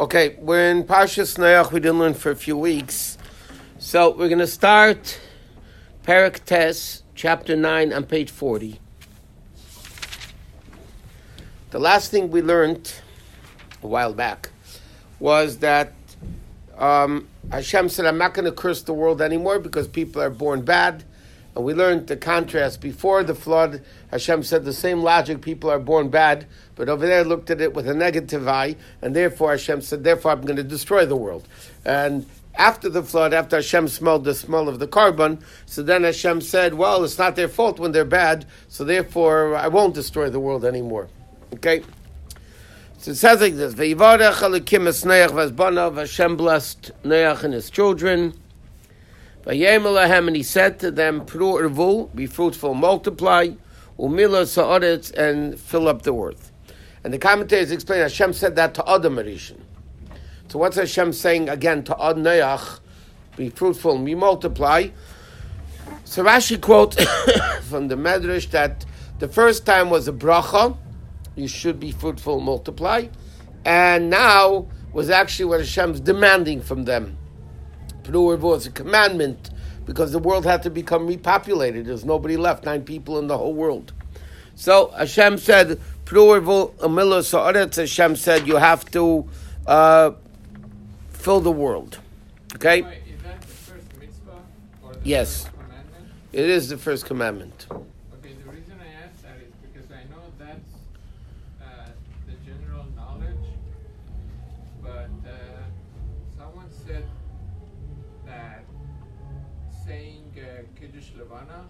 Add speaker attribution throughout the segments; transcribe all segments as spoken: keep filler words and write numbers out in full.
Speaker 1: Okay, we're in Parshas Noach. We didn't learn for a few weeks. So we're going to start Perek Tes, chapter nine, on page forty. The last thing we learned a while back was that um, Hashem said, I'm not going to curse the world anymore because people are born bad. And we learned the contrast. Before the flood, Hashem said the same logic, people are born bad, but over there looked at it with a negative eye, and therefore Hashem said, therefore I'm going to destroy the world. And after the flood, after Hashem smelled the smell of the carbon, so then Hashem said, well, it's not their fault when they're bad, so therefore I won't destroy the world anymore. Okay? So it says like this, V'yivarech Elokim es Noach v'azbanav, Hashem blessed Noach and his children, and he said to them, Pru urvu, be fruitful, multiply, umila sa'aretz, and fill up the earth. And the commentators explain, Hashem said that to Adam Arishan. So what's Hashem saying again to Ad Noach? Be fruitful and be multiply. So Rashi quotes from the Medrash that the first time was a bracha, you should be fruitful and multiply, and now was actually what Hashem's demanding from them. Pru urvu is a commandment because the world had to become repopulated. There's nobody left, nine people in the whole world. So Hashem said, Pru urvu umila sa'aretz, Hashem said you have to uh, fill the world. Okay?
Speaker 2: Wait, is that the first mitzvah? Or the
Speaker 1: yes.
Speaker 2: first commandment?
Speaker 1: It is the first commandment.
Speaker 2: Okay, the reason I ask that is because I know that's uh, the general knowledge, but uh, someone said that saying uh, Kiddush Levana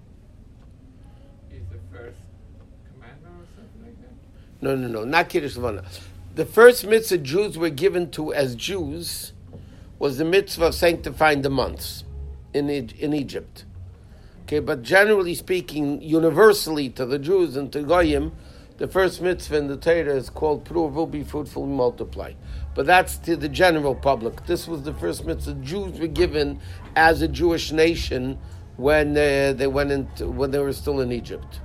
Speaker 2: is the first commandment or something like that?
Speaker 1: No, no, no, not Kiddush Levana. The first mitzvah Jews were given to as Jews was the mitzvah of sanctifying the months in in Egypt. Okay, but generally speaking, universally to the Jews and to Goyim, the first mitzvah in the Torah is called Pru urvu, be fruitful and multiply. But that's to the general public. This was the first mitzvah Jews were given as a Jewish nation when uh, they went into when they were still in Egypt.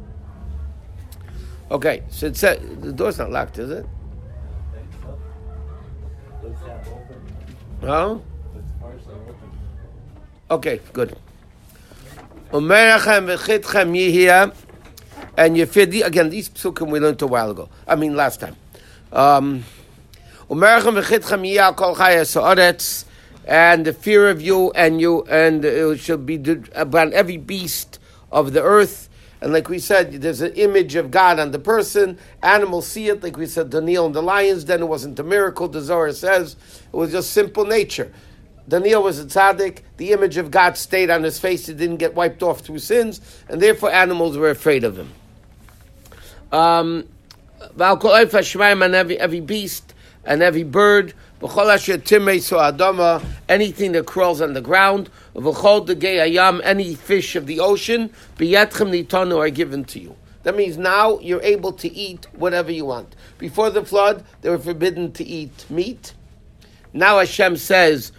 Speaker 1: Okay, so it said the door's not locked, is it? Huh? Okay, good. Umerachem v'chitchem yihya, and Yefidi, again, these psukim we learned a while ago. I mean, last time. Um, Umerachem v'chitchem yihya kol chayas ha'aretz, and the fear of you, and you, and it shall be about every beast of the earth. And like we said, there's an image of God on the person. Animals see it, like we said, Daniel and the lions. Then it wasn't a miracle. The Zohar says it was just simple nature. Daniel was a tzaddik. The image of God stayed on his face. It didn't get wiped off through sins, and therefore animals were afraid of him. Um, and every, every beast and every bird, anything that crawls on the ground, any fish of the ocean, are given to you. That means now you're able to eat whatever you want. Before the flood, they were forbidden to eat meat. Now Hashem says,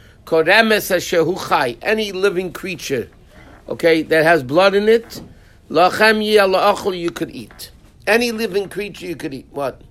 Speaker 1: any living creature, okay, that has blood in it, you could eat. Any living creature you could eat. What?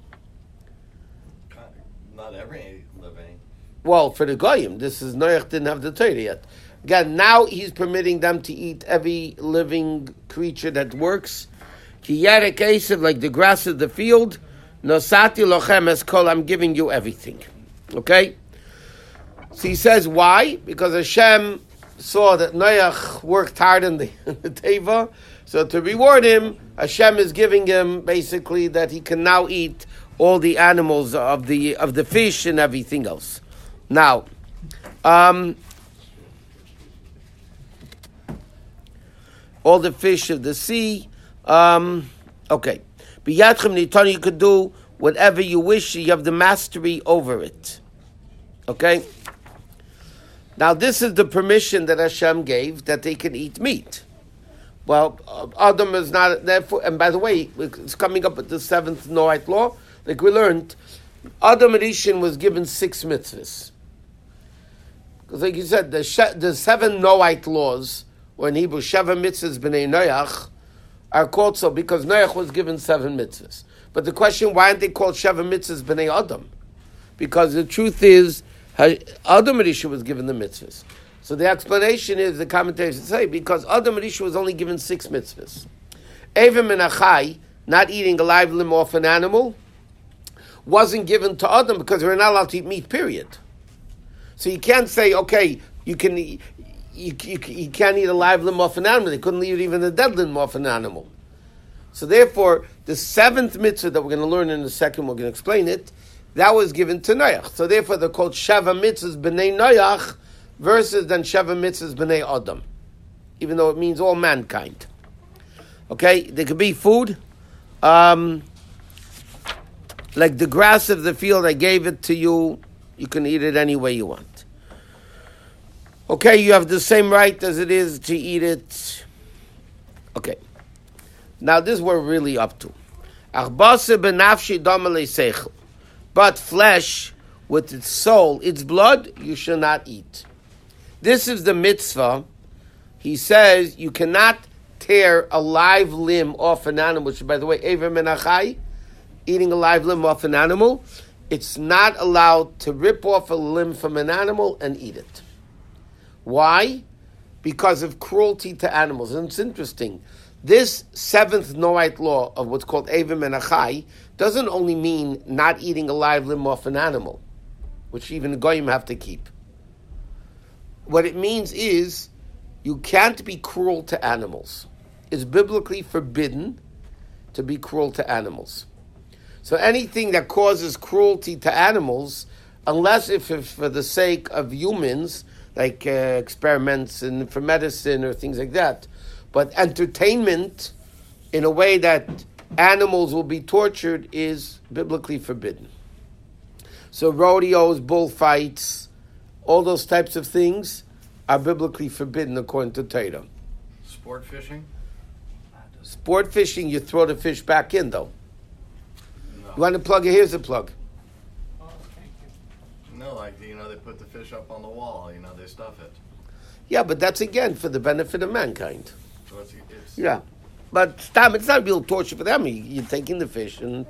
Speaker 3: Not every living.
Speaker 1: Well, for the Goyim, this is Noach didn't have the Torah yet. Again, now he's permitting them to eat every living creature that works. Ki yarek esav, like the grass of the field. Nosati lochem es kol, I'm giving you everything. Okay? So he says, why? Because Hashem saw that Noach worked hard in the, in the Teva. So to reward him, Hashem is giving him basically that he can now eat all the animals of the of the fish and everything else. Now, um, all the fish of the sea. Um, okay, biyadchem nitani, you could do whatever you wish. You have the mastery over it. Okay. Now, this is the permission that Hashem gave that they can eat meat. Well, Adam is not therefore. And by the way, it's coming up with the seventh Noahite law. Like we learned, Adam Arishan was given six mitzvahs. Because like you said, the, she- the seven Noahite laws, or in Hebrew, Sheva mitzvahs b'nei Noach, are called so because Noach was given seven mitzvahs. But the question, why aren't they called Sheva mitzvahs b'nei Adam? because the truth is, Adam Rishon was given the mitzvahs. So the explanation is, the commentators say, because Adam Rishon was only given six mitzvahs. Evim and Achai, not eating a live limb off an animal, wasn't given to Adam because we're not allowed to eat meat, period. So you can't say, okay, you can you, you, you can't eat a live limb off an animal. They couldn't eat even a dead limb off an animal. So therefore, the seventh mitzvah that we're going to learn in a second, we're going to explain it, that was given to Noach. So therefore, they're called Sheva mitzvahs b'nei Noach versus then Sheva mitzvahs b'nei Adam, even though it means all mankind. Okay, there could be food, um, like the grass of the field. I gave it to you. You can eat it any way you want. Okay, you have the same right as it is to eat it. Okay. Now this is what we're really up to. But flesh with its soul, its blood, you shall not eat. This is the mitzvah. He says you cannot tear a live limb off an animal, which, by the way, Ever Menachai, eating a live limb off an animal, it's not allowed to rip off a limb from an animal and eat it. Why? Because of cruelty to animals. And it's interesting. This seventh Noahite law of what's called Ever Menachai doesn't only mean not eating a live limb off an animal, which even the Goyim have to keep. What it means is you can't be cruel to animals. It's biblically forbidden to be cruel to animals. So anything that causes cruelty to animals, unless if it's for the sake of humans, like uh, experiments and for medicine or things like that, but entertainment in a way that animals will be tortured is biblically forbidden. So rodeos, bullfights, all those types of things are biblically forbidden according to Torah.
Speaker 3: Sport fishing?
Speaker 1: Sport fishing, you throw the fish back in, though.
Speaker 3: No.
Speaker 1: You want to plug it? Here's a plug.
Speaker 2: Oh, thank you.
Speaker 3: No, like, you know, they put the fish up on the wall, you know, they stuff it.
Speaker 1: Yeah, but that's, again, for the benefit of mankind.
Speaker 3: So it's, it's
Speaker 1: Yeah. But stop, it's not real torture for them. You- You're taking the fish and...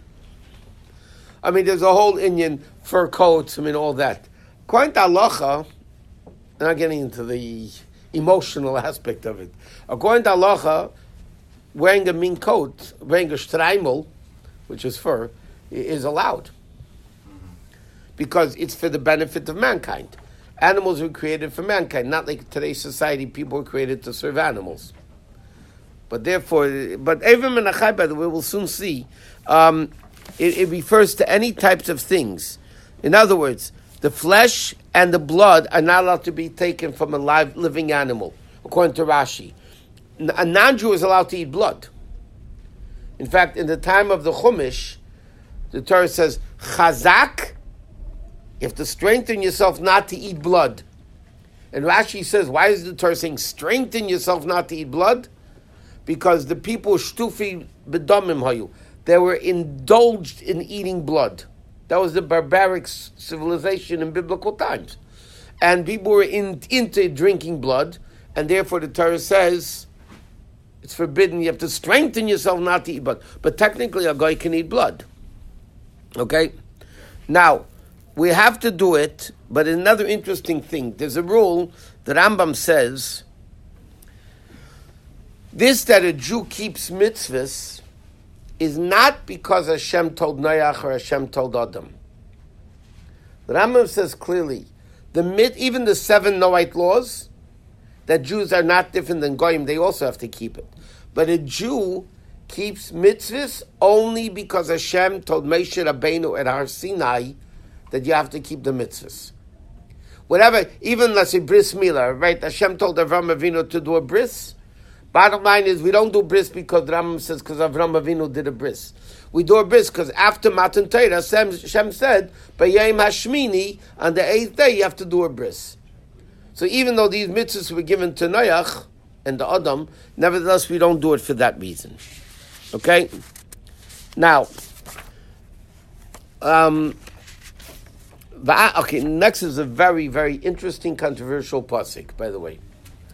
Speaker 1: I mean, there's a whole Indian fur coats, I mean, all that. According to halacha, I'm not getting into the emotional aspect of it. According to halacha, wearing a mink coat, wearing a streimel, which is fur, i- is allowed. Because it's for the benefit of mankind. Animals were created for mankind, not like today's society, people were created to serve animals. But therefore, but Evim and Achai, by the way, we'll soon see, um, it, it refers to any types of things. In other words, the flesh and the blood are not allowed to be taken from a live, living animal, according to Rashi. A non-Jew is allowed to eat blood. In fact, in the time of the Chumash, the Torah says, Chazak, you have to strengthen yourself not to eat blood. And Rashi says, why is the Torah saying, strengthen yourself not to eat blood? Because the people, shtufi bedomim hayu, they were indulged in eating blood. That was the barbaric civilization in biblical times. And people were in, into drinking blood, and therefore the Torah says, it's forbidden, you have to strengthen yourself not to eat blood. But technically a guy can eat blood. Okay? Now, we have to do it, but another interesting thing, there's a rule that Rambam says, this that a Jew keeps mitzvahs is not because Hashem told Noach or Hashem told Adam. The Rambam says clearly, the mit, even the seven Noahite laws, that Jews are not different than Goyim, they also have to keep it. But a Jew keeps mitzvahs only because Hashem told Moshe Rabbeinu at Har Sinai that you have to keep the mitzvahs. Whatever, even let's say bris milah, right? Hashem told Avram Avinu to do a bris. Bottom line is, we don't do bris because the Rambam says because Avram Avinu did a bris. We do a bris because after Matan Torah, Hashem said, B'yayim Hashmini, on the eighth day you have to do a bris. So even though these mitzvahs were given to Noach and the Adam, nevertheless we don't do it for that reason. Okay? Now, um, okay, next is a very, very interesting, controversial pasuk, by the way.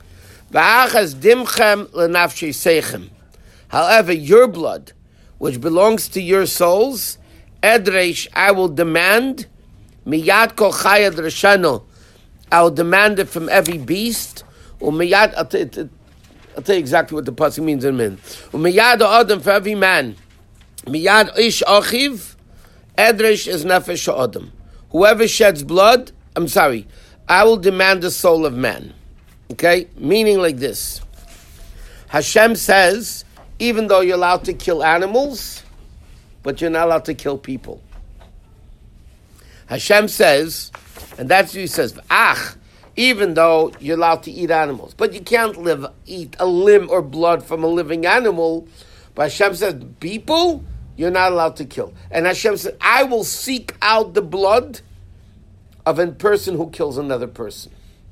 Speaker 1: However, your blood, which belongs to your souls, Edresh, I will demand Miyad kol chaya drashano. I'll demand it from every beast. Umiyad, I'll, t- t- I'll tell you exactly what the pasuk means in a minute. Umiyad adam, for every man. Miyad ish achiv. Edrish is nefesh adam. Whoever sheds blood, I'm sorry, I will demand the soul of man. Okay? Meaning like this. Hashem says, even though you're allowed to kill animals, but you're not allowed to kill people. Hashem says, and that's what he says, Ach, even though you're allowed to eat animals, but you can't live eat a limb or blood from a living animal. But Hashem says, people, you're not allowed to kill. And Hashem says, I will seek out the blood of a person who kills another person.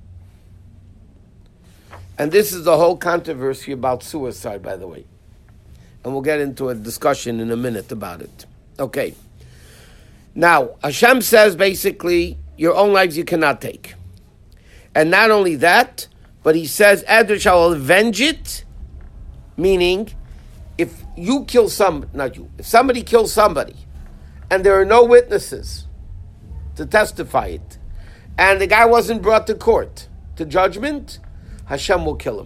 Speaker 1: And this is the whole controversy about suicide, by the way. And we'll get into a discussion in a minute about it. Okay. Now, Hashem says basically, your own lives you cannot take. And not only that, but he says, Edrish, I will avenge it, meaning, if you kill some, not you, if somebody kills somebody, and there are no witnesses to testify it, and the guy wasn't brought to court, to judgment, Hashem will kill him.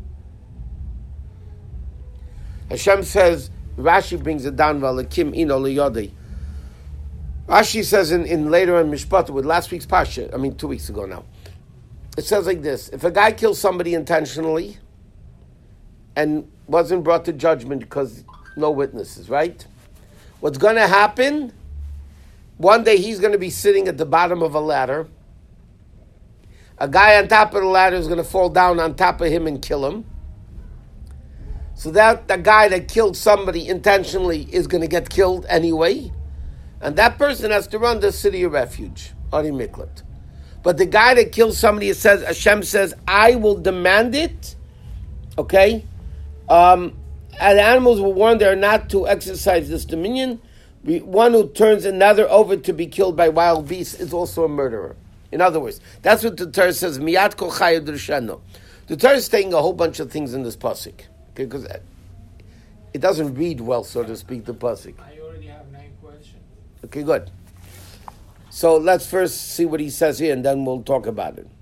Speaker 1: Hashem says, Rashi brings it down, Valakim ino liyodei. Rashi says in, in later in Mishpat, with last week's Pasha, I mean two weeks ago now, it says like this, if a guy kills somebody intentionally and wasn't brought to judgment because no witnesses, right? What's going to happen, one day he's going to be sitting at the bottom of a ladder. A guy on top of the ladder is going to fall down on top of him and kill him. So that the guy that killed somebody intentionally is going to get killed anyway. And that person has to run the city of refuge, Ari Miklat. But the guy that kills somebody, it says, Hashem says, I will demand it. Okay? Um, and animals were warned they are not to exercise this dominion. One who turns another over to be killed by wild beasts is also a murderer. In other words, that's what the Torah says, Miyat kol chaya drashano. The Torah is saying a whole bunch of things in this pasuk. Okay, because it doesn't read well, so to speak, the pasuk.
Speaker 2: I already have nine questions.
Speaker 1: Okay, good. So let's first see what he says here, and then we'll talk about it.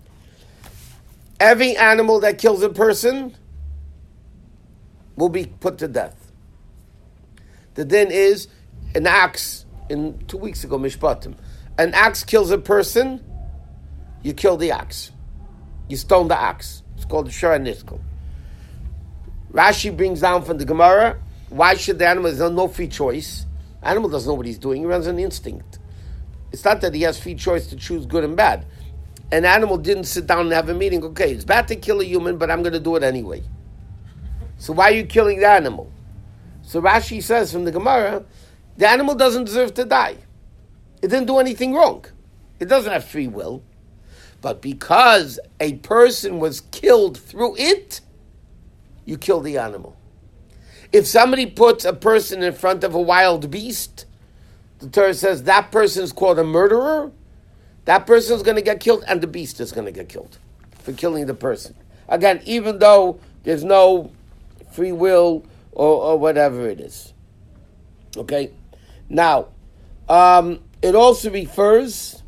Speaker 1: Every animal that kills a person will be put to death. The din is an axe. In two weeks ago, Mishpatim, an axe kills a person. You kill the axe. You stone the axe. It's called the Shara Niskal. Rashi brings down from the Gemara, why should the animal, there's no free choice. Animal doesn't know what he's doing, he runs on instinct. It's not that he has free choice to choose good and bad. An animal didn't sit down and have a meeting, okay, it's bad to kill a human, but I'm going to do it anyway. So why are you killing the animal? So Rashi says from the Gemara, the animal doesn't deserve to die. It didn't do anything wrong. It doesn't have free will. But because a person was killed through it, you kill the animal. If somebody puts a person in front of a wild beast, the Torah says that person is called a murderer, that person is going to get killed, and the beast is going to get killed for killing the person. Again, even though there's no free will or, or whatever it is. Okay? Now, um, it also refers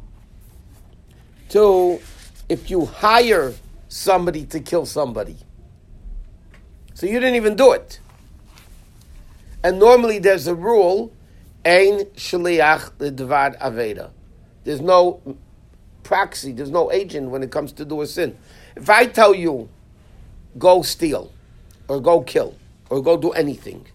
Speaker 1: to if you hire somebody to kill somebody. So you didn't even do it. And normally there's a rule, ein shliach ledvar aveda. There's no praxi, there's no agent when it comes to do a sin. If I tell you, go steal, or go kill, or go do anything,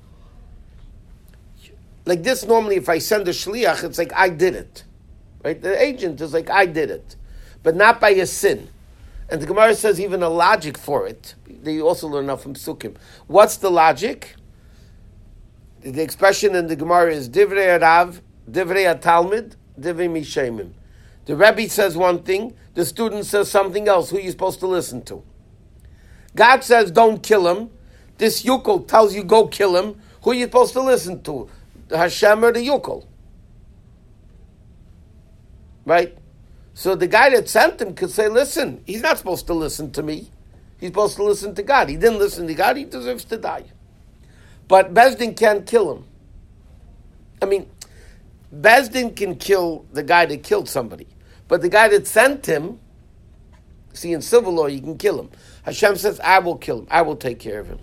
Speaker 1: like this normally if I send a shliach, it's like I did it. Right? The agent is like, I did it. But not by a sin. And the Gemara says even a logic for it. They also learn that from Sukkim. What's the logic? The expression in the Gemara is Divrei Rav, Divrei Talmud, Divrei Mishemim. The Rebbe says one thing, the student says something else. Who are you supposed to listen to? God says don't kill him. This Yukol tells you go kill him. Who are you supposed to listen to? The Hashem or the Yukol? Right? So the guy that sent him could say, listen, he's not supposed to listen to me. He's supposed to listen to God. He didn't listen to God, he deserves to die. But Bezdin can't kill him. I mean, Bezdin can kill the guy that killed somebody, but the guy that sent him, see, in civil law, you can kill him. Hashem says, I will kill him. I will take care of him.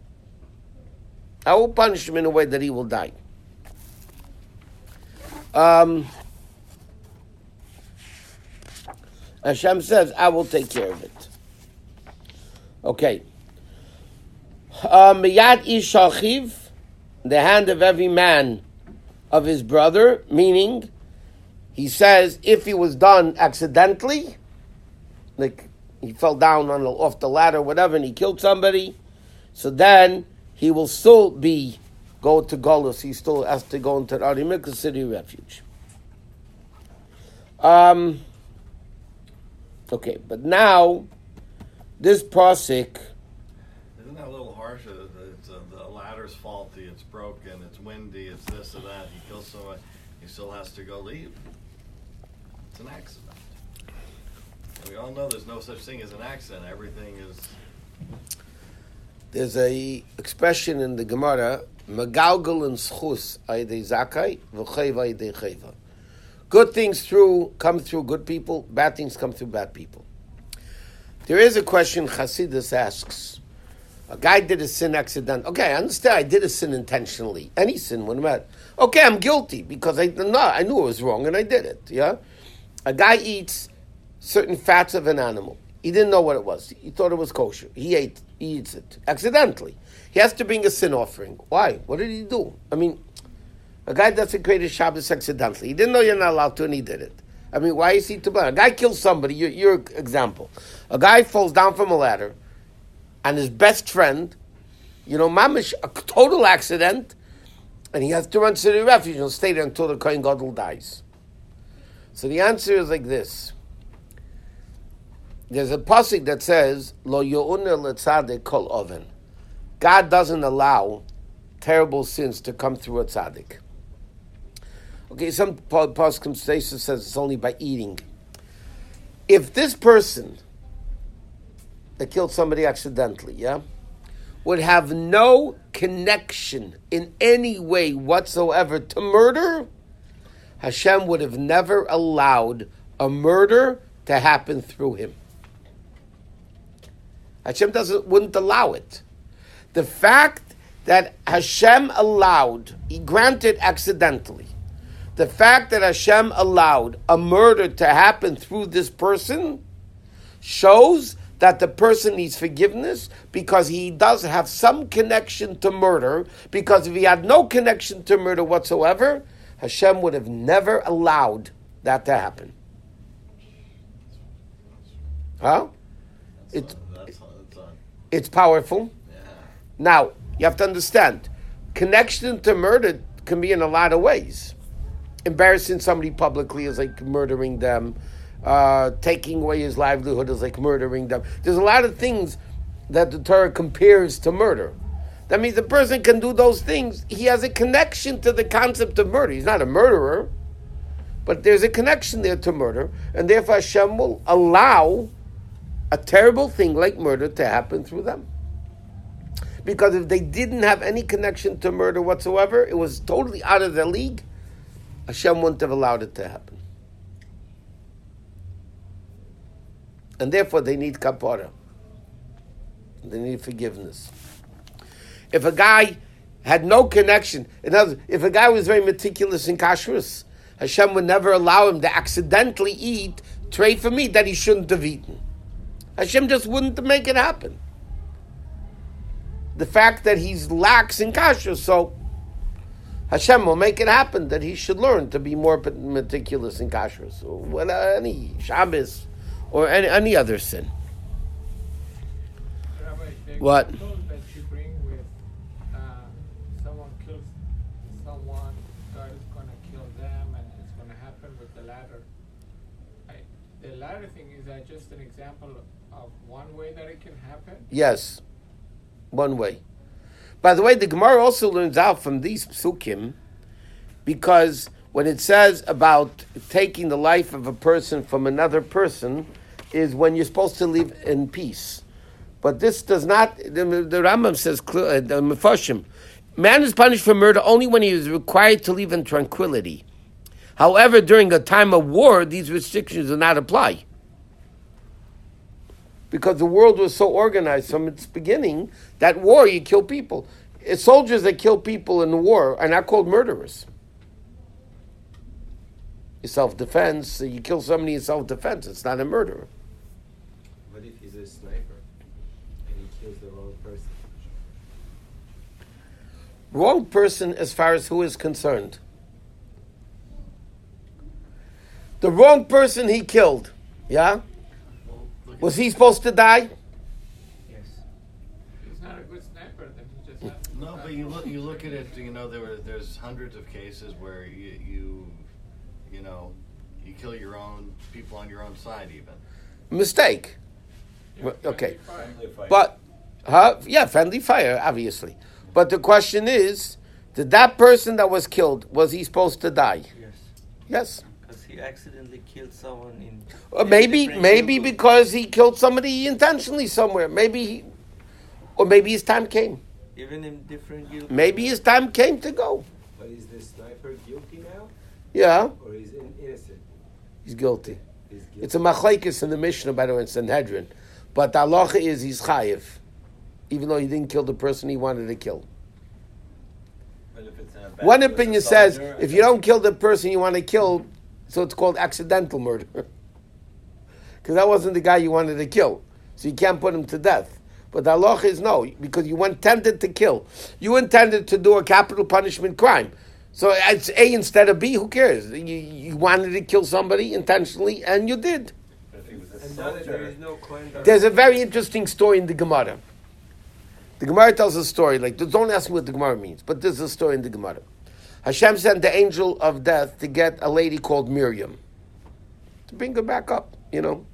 Speaker 1: I will punish him in a way that he will die. Um, Hashem says, I will take care of it. Okay. Miyad ish achiv, the hand of every man of his brother, meaning, he says, if he was done accidentally, like he fell down on the, off the ladder or whatever, and he killed somebody, so then he will still be, go to Golus, he still has to go into the Arimika city refuge. Um, okay, but now, this pasuk,
Speaker 3: isn't that a little harsh? It's a, the ladder's faulty, it's broken, it's windy, it's this or that. He kills someone, he still has to go leave. It's an accident. And we all know there's no such thing as an accident. Everything is.
Speaker 1: There's a expression in the Gemara, Megalgal and schus aydei zakai, v'chayva aydei chayva. Good things through come through good people, bad things come through bad people. There is a question Chassidus asks. A guy did a sin accident. Okay, I understand I did a sin intentionally. Any sin wouldn't matter. Okay, I'm guilty because I no, I knew it was wrong and I did it. Yeah? A guy eats certain fats of an animal. He didn't know what it was. He thought it was kosher. He ate he eats it accidentally. He has to bring a sin offering. Why? What did he do? I mean, a guy doesn't create a Shabbos accidentally. He didn't know you're not allowed to and he did it. I mean, why is he to blame? A guy kills somebody, your, your example. A guy falls down from a ladder, and his best friend, you know, mamish, a total accident, and he has to run to the refuge and stay there until the Kohen Gadol dies. So the answer is like this. There's a pasuk that says, Lo yo'unah letzadek kol oven. God doesn't allow terrible sins to come through a tzaddik. Okay, some pasuk says it's only by eating. If this person that killed somebody accidentally, yeah, would have no connection in any way whatsoever to murder, Hashem would have never allowed a murder to happen through him. Hashem doesn't wouldn't allow it. The fact that Hashem allowed, he granted accidentally, the fact that Hashem allowed a murder to happen through this person shows that the person needs forgiveness because he does have some connection to murder, because if he had no connection to murder whatsoever, Hashem would have never allowed that to happen. Huh? It's,
Speaker 3: That's, that's, uh,
Speaker 1: it's powerful.
Speaker 3: yeah.
Speaker 1: Now, you have to understand, connection to murder can be in a lot of ways. Embarrassing somebody publicly is like murdering them. Uh, taking away his livelihood is like murdering them. There's a lot of things that the Torah compares to murder. That means the person can do those things. He has a connection to the concept of murder. He's not a murderer, but there's a connection there to murder, and therefore Hashem will allow a terrible thing like murder to happen through them. Because if they didn't have any connection to murder whatsoever, it was totally out of their league, Hashem wouldn't have allowed it to happen. And therefore they need kapara. They need forgiveness. If a guy had no connection, in other words, if a guy was very meticulous in kashrus, Hashem would never allow him to accidentally eat tray for meat that he shouldn't have eaten. Hashem just wouldn't make it happen. The fact that he's lax in kashrus, so Hashem will make it happen that he should learn to be more meticulous in kashrus, or when, uh, any Shabbos, or any, any other sin.
Speaker 2: Rabbi, the
Speaker 1: What?
Speaker 2: example that you bring with uh, someone kills someone, God is going to kill them, and it's going to happen with the ladder. I, the ladder thing, is that just an example of one way that it can happen?
Speaker 1: Yes, one way. By the way, the Gemara also learns out from these psukim, because when it says about taking the life of a person from another person, is when you're supposed to live in peace. But this does not, the, the Rambam says, uh, the Mefarshim, man is punished for murder only when he is required to live in tranquility. However, during a time of war, these restrictions do not apply. Because the world was so organized from its beginning that war, you kill people. Soldiers that kill people in the war are not called murderers. Self-defense, you kill somebody in self-defense, it's not a murder.
Speaker 4: What if he's a sniper and he kills the wrong person?
Speaker 1: Wrong person as far as who is concerned. The wrong person he killed, yeah? Was he supposed to die?
Speaker 2: Yes. He's not a good sniper, then he just has to
Speaker 3: No, but you look you look at it. You know, there were there's hundreds of cases where you you you know you kill your own people on your own side even.
Speaker 1: Mistake.
Speaker 2: Yeah,
Speaker 1: Well, okay.
Speaker 4: Friendly fire.
Speaker 1: But, huh? Yeah, friendly fire, obviously. But the question is, did that person that was killed, was he supposed to die?
Speaker 5: Yes,
Speaker 1: Yes.
Speaker 5: because he accidentally killed someone in.
Speaker 1: Or
Speaker 5: in a
Speaker 1: maybe,
Speaker 5: different
Speaker 1: maybe
Speaker 5: neighborhood.
Speaker 1: because he killed somebody intentionally somewhere. Maybe, he, or maybe his time came.
Speaker 5: Even in different guild.
Speaker 1: Maybe his time came to go.
Speaker 4: But is the sniper guilty now,
Speaker 1: Yeah,
Speaker 4: or is in- innocent?
Speaker 1: he's guilty.
Speaker 4: He's guilty.
Speaker 1: It's a machlekes in the Mishnah, by the way, in Sanhedrin. But the halacha is he's chayiv, even though he didn't kill the person he wanted to kill.
Speaker 6: But if it's in a battle
Speaker 1: One
Speaker 6: with a
Speaker 1: opinion says
Speaker 6: soldier,
Speaker 1: if you don't kill the person you want to kill, so it's called accidental murder. Because that wasn't the guy you wanted to kill. So you can't put him to death. But the halacha is no, because you intended to kill. You intended to do a capital punishment crime. So it's A instead of B, who cares? You, you wanted to kill somebody intentionally, and you did.
Speaker 6: if he was a
Speaker 4: And now that there
Speaker 6: soldier,
Speaker 4: is no coin.
Speaker 1: There's a very interesting story in the Gemara. The Gemara tells a story, like, don't ask me what the Gemara means, but there's a story in the Gemara. Hashem sent the angel of death to get a lady called Miriam, to bring her back up, you know.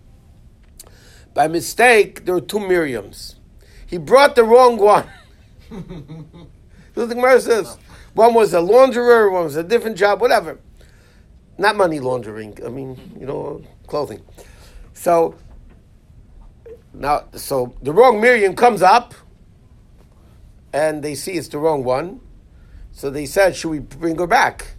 Speaker 1: By mistake, there were two Miriams. He brought the wrong one. That's what the Gemara says. One was a launderer, one was a different job, whatever. Not money laundering, I mean, you know, clothing. So, now, so the wrong Miriam comes up, and they see it's the wrong one. So they said, should we bring her back?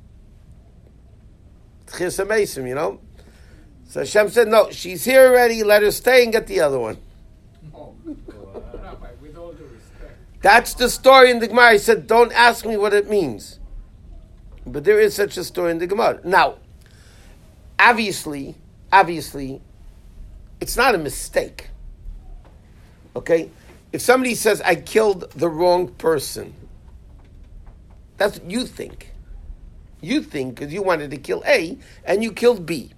Speaker 1: Chis Mason, you know? So Hashem said, no, she's here already, let her stay and get the other one.
Speaker 2: Oh, Rabbi, with all due respect.
Speaker 1: That's the story in the Gemara. He said, don't ask me what it means. But there is such a story in the Gemara. Now, obviously, obviously, it's not a mistake. Okay? If somebody says, I killed the wrong person, that's what you think. You think because you wanted to kill A and you killed B.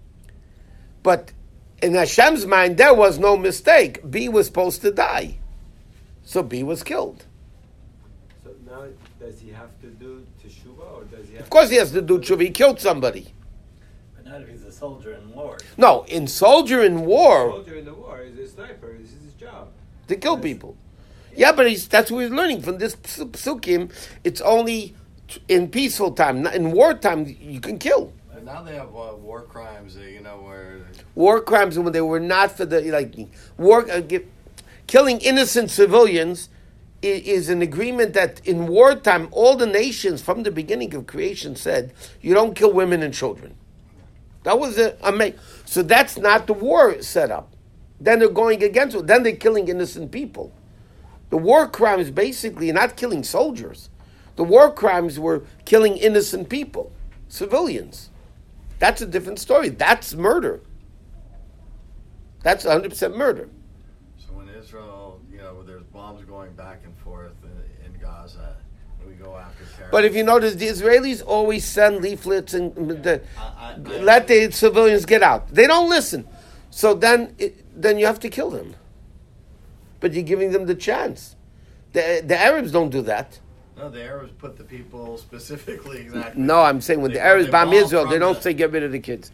Speaker 1: But in Hashem's mind, there was no mistake. B was supposed to die. So B was killed.
Speaker 4: So now, does he have to do teshuva, or does he have?
Speaker 1: Of course he has to do tshuva. He killed somebody.
Speaker 6: but not if he's a soldier in war.
Speaker 1: No, in soldier in
Speaker 4: A
Speaker 1: war,
Speaker 4: soldier in the war is a sniper. This is his job.
Speaker 1: to kill people. Yeah, but he's, that's what he's learning from this psukim. It's only t- in peaceful time. Not in wartime, you can kill.
Speaker 3: And now they have uh, war crimes, uh, you know, where
Speaker 1: War crimes when they were not for the like war uh, give, killing innocent civilians is, is an agreement that in wartime all the nations from the beginning of creation said you don't kill women and children. That was a, a so that's not the war setup. Then they're going against it. Then they're killing innocent people. The war crimes basically are not killing soldiers. The war crimes were killing innocent people, civilians. That's a different story. That's murder. That's one hundred percent murder.
Speaker 3: so in Israel, you know, there's bombs going back and forth in, in Gaza, and we go after terrorists.
Speaker 1: But if you notice, the Israelis always send leaflets and the,
Speaker 3: I, I, I,
Speaker 1: let the civilians get out. They don't listen. So then, it, then you have to kill them. But you're giving them the chance. The the Arabs don't do that.
Speaker 3: No, the Arabs put the people specifically exactly.
Speaker 1: No, I'm saying when
Speaker 3: They-
Speaker 1: the Arabs
Speaker 3: they
Speaker 1: bomb
Speaker 3: bomb
Speaker 1: Israel, they
Speaker 3: from
Speaker 1: don't
Speaker 3: the-
Speaker 1: say get rid of the kids.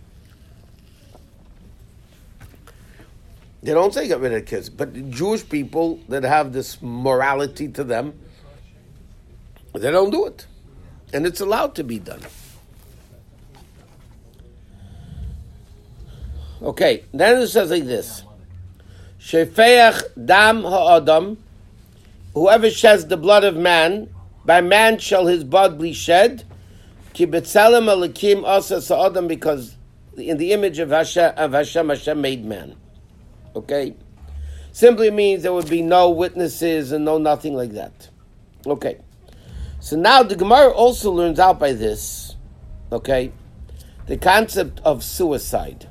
Speaker 1: They don't say get rid of the kids. But the Jewish people that have this morality to them, they don't do it. And it's allowed to be done. Okay, then it says like this. Shefeach dam ha'adam, whoever sheds the blood of man, by man shall his blood be shed. Ki b'tzelem Elokim asa sa'adam, because in the image of Hashem, of Hashem, Hashem made man. Okay? Simply means there would be no witnesses and no nothing like that. Okay. So now the Gemara also learns out by this, okay, the concept of suicide.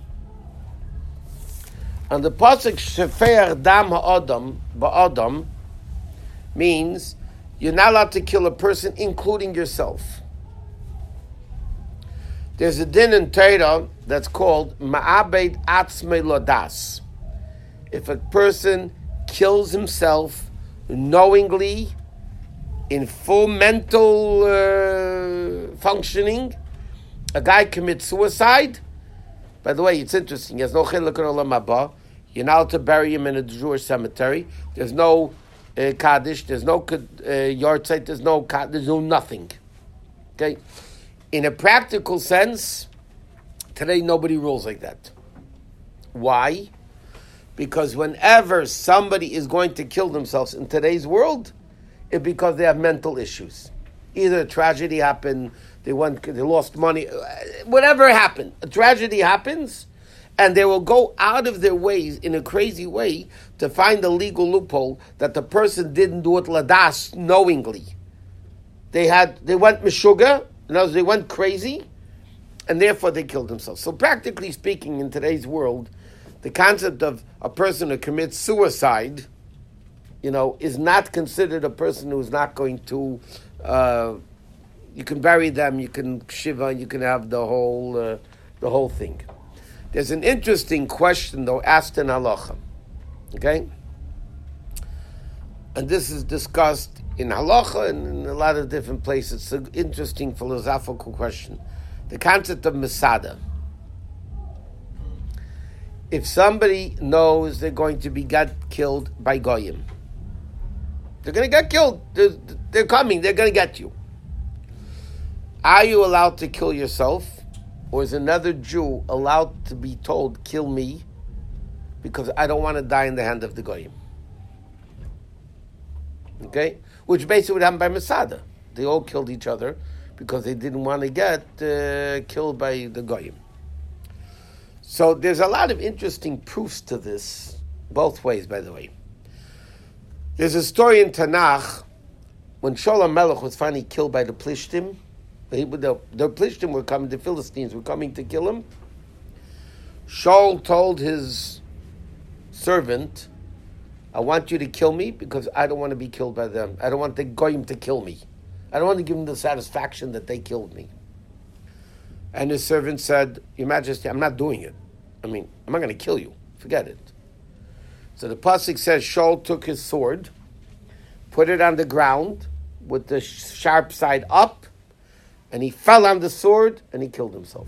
Speaker 1: And the pasuk shefer dam ha'adam ba'adam means you're not allowed to kill a person, including yourself. There's a din in Torah that's called ma'abed atzmei lodas. If a person kills himself knowingly, in full mental uh, functioning, a guy commits suicide. By the way, it's interesting. He has no chiluk in olam haba. You're not allowed to bury him in a Jewish cemetery. There's no uh, kaddish. There's no uh, yahrzeit. There's no there's no nothing. Okay. In a practical sense, today nobody rules like that. Why? Because whenever somebody is going to kill themselves in today's world, it's because they have mental issues. Either a tragedy happened, they went, they lost money, whatever happened. A tragedy happens, and they will go out of their ways in a crazy way to find a legal loophole that the person didn't do it ladas knowingly. They had, they went meshuga, in other words, they went crazy, and therefore they killed themselves. So practically speaking, in today's world, the concept of a person who commits suicide, you know, is not considered a person who's not going to, uh, you can bury them, you can shiva, you can have the whole, uh, the whole thing. There's an interesting question, though, asked in halacha, okay? And this is discussed in halacha and in a lot of different places. It's an interesting philosophical question. The concept of masada. If somebody knows they're going to be got killed by goyim, they're going to get killed. They're, they're coming. They're going to get you. Are you allowed to kill yourself, or is another Jew allowed to be told, "Kill me," because I don't want to die in the hand of the goyim? Okay, which basically would happen by Masada. They all killed each other because they didn't want to get uh, killed by the goyim. So there's a lot of interesting proofs to this, both ways, by the way. There's a story in Tanakh when Shaul HaMelech was finally killed by the Plishtim. The, the, the Plishtim were coming, the Philistines were coming to kill him. Shaul told his servant, I want you to kill me because I don't want to be killed by them. I don't want the goyim to kill me. I don't want to give them the satisfaction that they killed me. And his servant said, Your Majesty, I'm not doing it. I mean, I'm not going to kill you. Forget it. So the pasuk says Shaul took his sword, put it on the ground with the sharp side up, and he fell on the sword and he killed himself.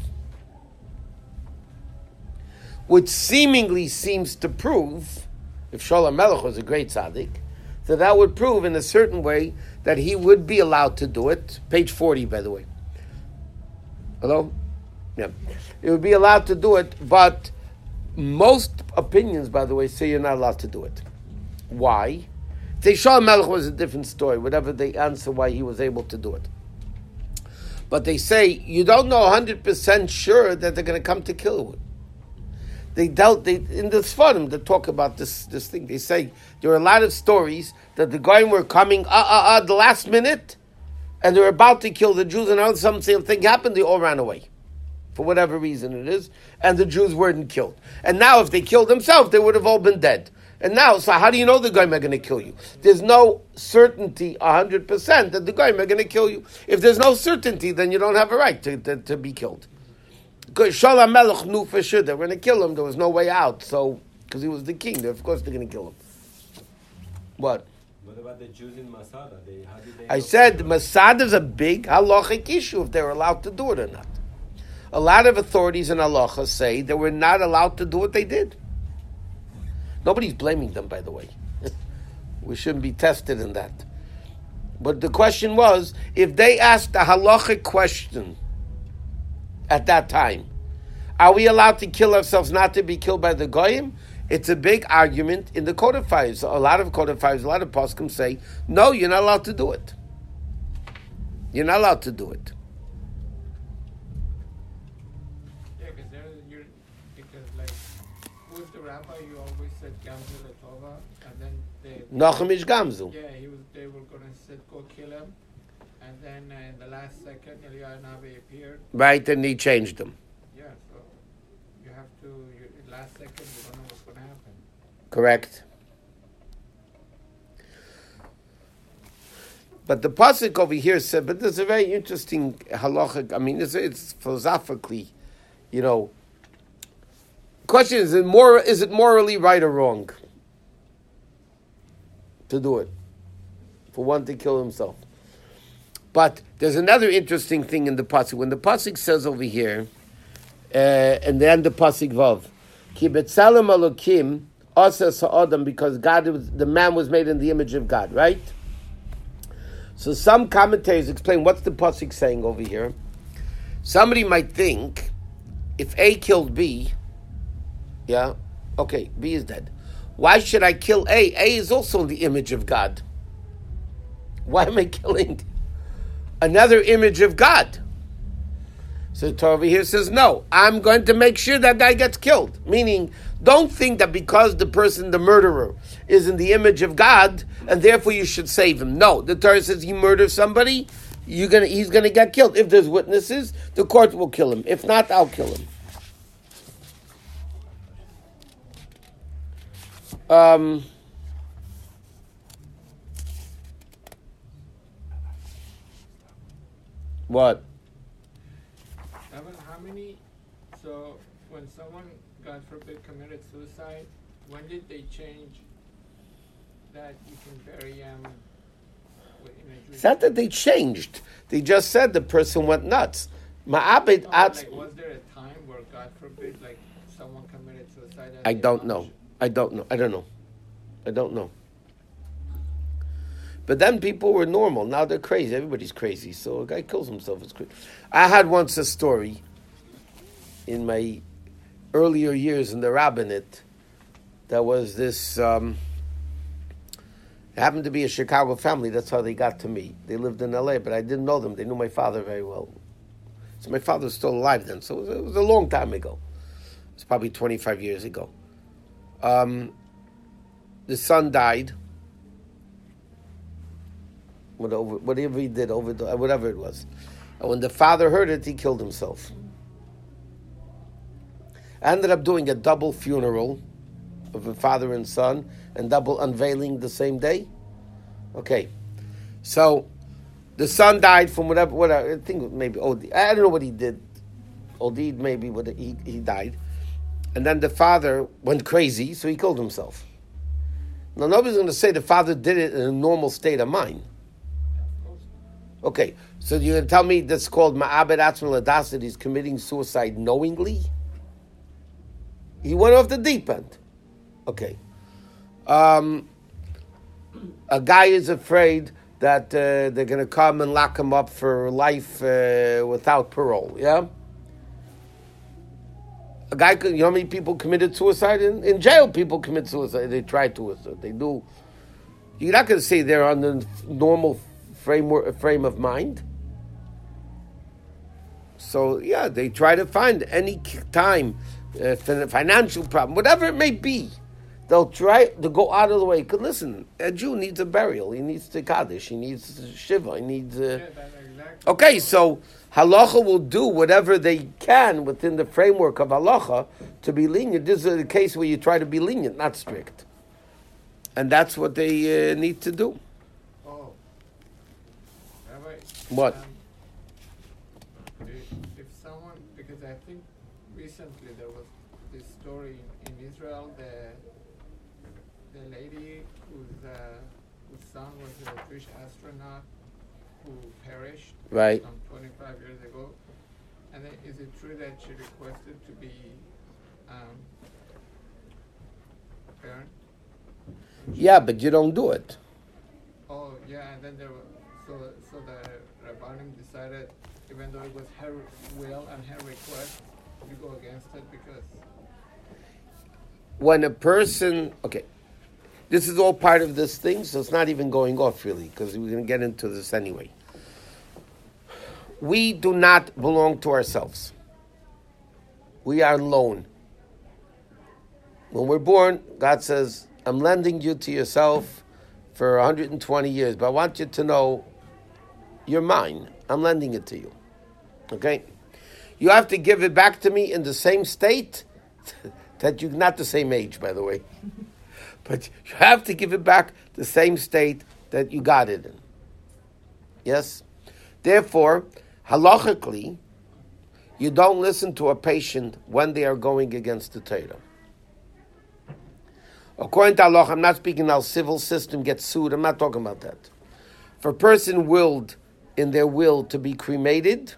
Speaker 1: Which seemingly seems to prove, if Shaul HaMelech was a great tzaddik, that that would prove in a certain way that he would be allowed to do it. Page forty, by the way. Hello? Yeah. It would be allowed to do it, but most opinions, by the way, say you're not allowed to do it. Why? Say Shaul HaMelech was a different story, whatever they answer why he was able to do it. But they say, you don't know one hundred percent sure that they're going to come to kill you. They dealt, they, in the Sfarim, they talk about this, this thing. They say there are a lot of stories that the Goyim were coming, uh, uh, uh, the last minute, and they were about to kill the Jews, and all something happened, they all ran away. For whatever reason it is, and the Jews weren't killed. And now if they killed themselves, they would have all been dead. And now, so how do you know the Goyim are going to kill you? There's no certainty one hundred percent that the Goyim are going to kill you. If there's no certainty, then you don't have a right to, to, to be killed. Because Shaul HaMelech knew for sure they were going to kill him. There was no way out. So, because he was the king, of course they're going to kill him. What?
Speaker 4: What about the Jews in Masada? They, how did they
Speaker 1: I said Masada is a big halachic issue if they're allowed to do it or not. A lot of authorities in halacha say they were not allowed to do what they did. Nobody's blaming them, by the way. We shouldn't be tested in that. But the question was, if they asked a halachic question at that time, are we allowed to kill ourselves not to be killed by the goyim? It's a big argument in the codifiers. A lot of codifiers, a lot of poskim say, no, you're not allowed to do it. You're not allowed to do it.
Speaker 2: there you're because like who's the rabbi you always said Gamzu Letova, and then they
Speaker 1: Nachum Ish Gamzu.
Speaker 2: yeah he was they were gonna sit go kill him, and then uh, in the last second Eliyahu Navi appeared.
Speaker 1: Right, and he changed them.
Speaker 2: Yeah, so you have to you, last second you don't know what's gonna happen.
Speaker 1: Correct. But the pasuk over here said, but there's a very interesting halachic. I mean, it's, it's philosophically, you know. Question is: it more is it morally right or wrong to do it for one to kill himself? But there's another interesting thing in the pasuk. When the pasuk says over here, uh, and then the pasuk vav, ki betzalim elokim asa sa'adam, because God was, the man was made in the image of God, right? So some commentators explain what's the pasuk saying over here. Somebody might think, if A killed B, yeah, okay, B is dead. Why should I kill A? A is also the image of God. Why am I killing another image of God? So the Torah over here says, no, I'm going to make sure that guy gets killed. Meaning, don't think that because the person, the murderer, is in the image of God, and therefore you should save him. No, the Torah says he murders somebody, you're gonna, he's going to get killed. If there's witnesses, the court will kill him. If not, I'll kill him. Um, what?
Speaker 2: Evan, how many? So when someone, God forbid, committed suicide, when did they change that you can bury him in a Jewish?
Speaker 1: It's not that they changed. They just said the person went nuts. Ma'abed
Speaker 2: No,
Speaker 1: at.
Speaker 2: like, was there a time where God forbid, like someone committed suicide? and
Speaker 1: I
Speaker 2: they
Speaker 1: don't know.
Speaker 2: punished-
Speaker 1: I don't know. I don't know. I don't know. But then people were normal. Now they're crazy. Everybody's crazy. So a guy kills himself. It's crazy. I had once a story in my earlier years in the rabbinate. There was this. Um, it happened to be a Chicago family. That's how they got to me. They lived in L A, but I didn't know them. They knew my father very well. So my father was still alive then. So it was, it was a long time ago. It's probably twenty-five years ago. Um, the son died. Whatever, whatever he did, over the, whatever it was. And when the father heard it, he killed himself. I ended up doing a double funeral of a father and son, and double unveiling the same day. Okay, so the son died from whatever. Whatever I think maybe O D. I don't know what he did. O D maybe what he he died, and then the father went crazy, so he killed himself. Now nobody's going to say the father did it in a normal state of mind. Okay, so you're going to tell me that's called Ma'abed Atzma Ladas, that he's committing suicide knowingly? He went off the deep end. Okay. Um, a guy is afraid that uh, they're going to come and lock him up for life uh, without parole, yeah? A guy, could, you know how many people committed suicide? In, in jail, people commit suicide. They try to, they do. You're not going to say they're on the normal framework, frame of mind. So yeah, they try to find any time, uh, financial problem, whatever it may be, they'll try to go out of the way. Because listen, a Jew needs a burial. He needs the Kaddish. He needs Shiva. He needs. Uh...
Speaker 2: Yeah, that's exactly.
Speaker 1: Okay, so halacha will do whatever they can within the framework of halacha to be lenient. This is a case where you try to be lenient, not strict, and that's what they uh, need to do.
Speaker 2: Oh, Rabbi,
Speaker 1: What?
Speaker 2: Um, if, if someone, because I think recently there was this story in, in Israel, the the lady whose uh, whose son was a Jewish astronaut who perished
Speaker 1: Right.
Speaker 2: some twenty-five years ago, and then is it true that she requested to be um, burned?
Speaker 1: Yeah, but you don't do it.
Speaker 2: Oh yeah, and then there was, so so the Rabbanim decided, even though it was her will and her request, you go against it because
Speaker 1: When a person, okay, this is all part of this thing, so it's not even going off really, because we're going to get into this anyway. We do not belong to ourselves. We are on loan. When we're born, God says, I'm lending you to yourself for one hundred twenty years, but I want you to know you're mine. I'm lending it to you. Okay? You have to give it back to me in the same state that you're not the same age, by the way. But you have to give it back the same state that you got it in. Yes? Therefore, halachically, you don't listen to a patient when they are going against the Torah. According to Allah, I'm not speaking how civil system gets sued. I'm not talking about that. If a person willed in their will to be cremated,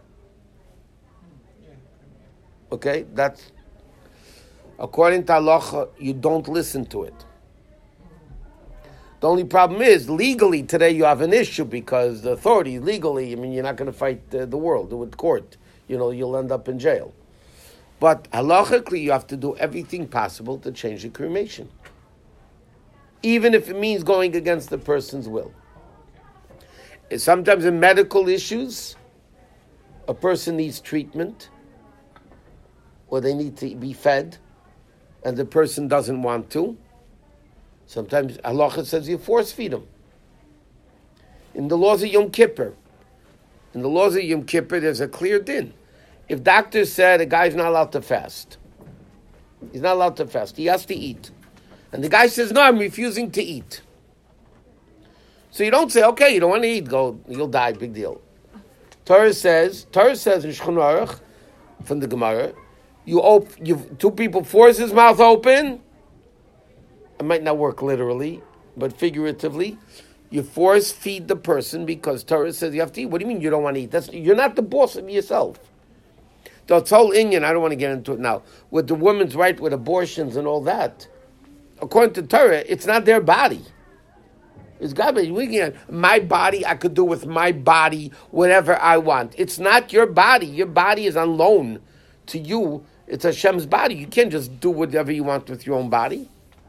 Speaker 1: okay, that's, according to Allah, you don't listen to it. The only problem is, legally today you have an issue because the authorities, legally, I mean, you're not going to fight the, the world with court. You know, you'll end up in jail. But halachically, you have to do everything possible to change the cremation. Even if it means going against the person's will. Sometimes in medical issues, a person needs treatment, or they need to be fed, and the person doesn't want to. Sometimes halacha says you force feed them. In the laws of Yom Kippur, in the laws of Yom Kippur, there's a clear din. If doctors said a guy's not allowed to fast, he's not allowed to fast, he has to eat. And the guy says, no, I'm refusing to eat. So you don't say, okay, you don't want to eat, go, you'll die, big deal. Torah says, Torah says in Shulchan Aruch, from the Gemara, you op- you two people force his mouth open. It might not work literally, but figuratively. You force feed the person because Torah says you have to eat. What do you mean you don't want to eat? That's, you're not the boss of yourself. The whole Indian, I don't want to get into it now, with the woman's right with abortions and all that. According to Torah, it's not their body. It's God. We can, my body, I could do with my body whatever I want. It's not your body. Your body is on loan to you. It's Hashem's body. You can't just do whatever you want with your own body.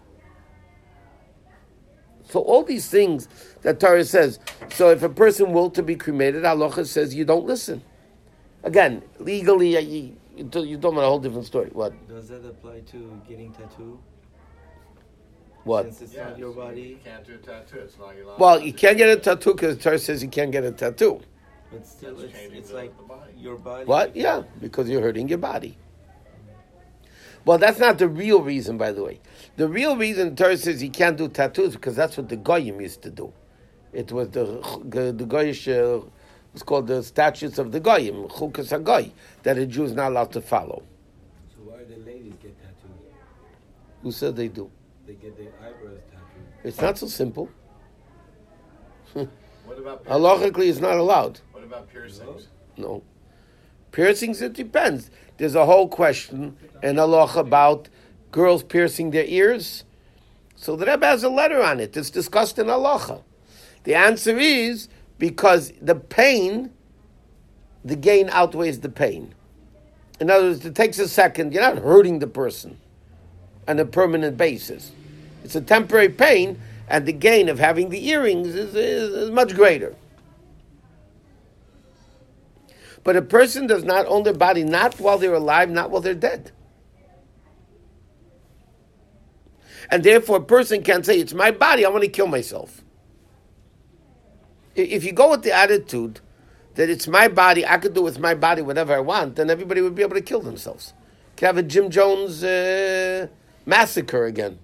Speaker 1: So all these things that Torah says. So if a person will to be cremated, halacha says you don't listen. Again, legally, you, you talking about a whole different story. What?
Speaker 5: Does that apply to getting tattoo?
Speaker 1: What?
Speaker 5: Since it's
Speaker 3: Yes,
Speaker 5: not your
Speaker 3: you
Speaker 5: body.
Speaker 3: can't do a tattoo. It's not allowed.
Speaker 1: Well, you can't get a tattoo because Torah says you can't get a tattoo.
Speaker 5: But still,
Speaker 3: That's
Speaker 5: it's,
Speaker 3: changing
Speaker 5: it's
Speaker 3: the-
Speaker 5: like
Speaker 3: the body.
Speaker 5: your body.
Speaker 1: What? Yeah, because you're hurting your body. Well, that's not the real reason, by the way. The real reason Torah says you can't do tattoos because that's what the Goyim used to do. It was the the Goyish, uh, it's called the statutes of the Goyim, Chukas HaGoy, that a Jew is not allowed to follow.
Speaker 4: So why do the ladies get tattooed?
Speaker 1: Who said they do?
Speaker 4: They get their eyebrows tattooed.
Speaker 1: It's not so simple.
Speaker 3: What about piercings?
Speaker 1: Halachically, it's not allowed.
Speaker 3: What about piercings?
Speaker 1: No. Piercings, it depends. There's a whole question in halacha about girls piercing their ears. So the Rebbe has a letter on it. It's discussed in halacha. The answer is because the pain, the gain outweighs the pain. In other words, it takes a second. You're not hurting the person on a permanent basis. It's a temporary pain, and the gain of having the earrings is, is, is much greater. But a person does not own their body, not while they're alive, not while they're dead. And therefore, a person can't say, it's my body, I want to kill myself. If you go with the attitude that it's my body, I could do with my body whatever I want, then everybody would be able to kill themselves. You could have a Jim Jones uh, massacre again.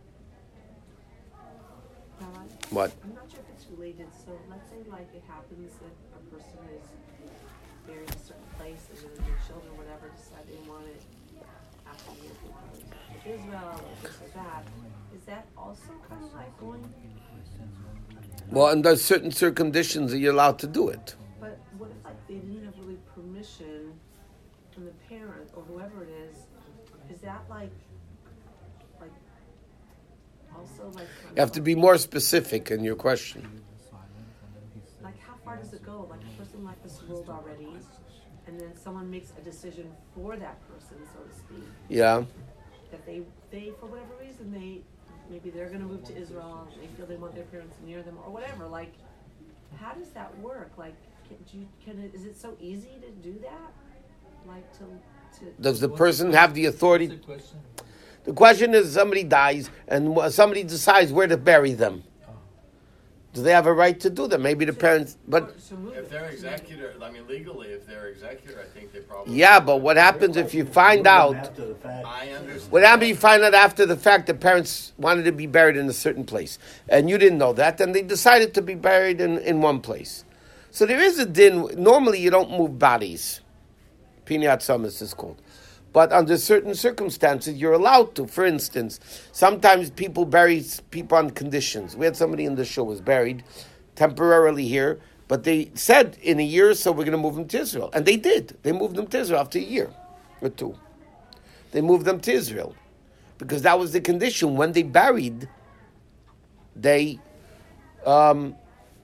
Speaker 7: Rabbi,
Speaker 1: What?
Speaker 7: I'm not sure if it's related. So let's say like it happens that a person is buried in a certain place and then their children, whatever, decide they want it after years to Israel or this or that. Is that also kind of like going?
Speaker 1: Well, under certain circumstances, you're allowed to do it.
Speaker 7: But what if like they didn't have really permission from the parent or whoever it is? Is that like, like, also like?
Speaker 1: You have to be more specific in your question.
Speaker 7: Like, how far does it go? Like, a person left this world already, and then someone makes a decision for that person, so to speak,
Speaker 1: Yeah.
Speaker 7: that they, they for whatever reason, they maybe they're going to move to Israel. They feel they want their parents near them, or whatever. Like, how does that work? Like, can, do you, can it, is it so easy to do that? Like to to.
Speaker 1: Does the person have the authority? The question is, somebody dies and somebody decides where to bury them. Do they have a right to do that? Maybe the parents, but
Speaker 7: So move
Speaker 3: If
Speaker 7: it.
Speaker 3: they're executor, I mean legally, if they're executor, I think they probably.
Speaker 1: yeah, but what happens if you find out?
Speaker 6: After the fact.
Speaker 3: I understand.
Speaker 1: What happens if you find out after the fact the parents wanted to be buried in a certain place and you didn't know that, and they decided to be buried in, in one place? So there is a din. Normally, you don't move bodies. Piniyat Samas is called. But under certain circumstances, you're allowed to. For instance, sometimes people bury people on conditions. We had somebody in the show was buried temporarily here, but they said in a year or so we're going to move them to Israel. And they did. They moved them to Israel after a year or two. They moved them to Israel because that was the condition. When they buried, they... Um,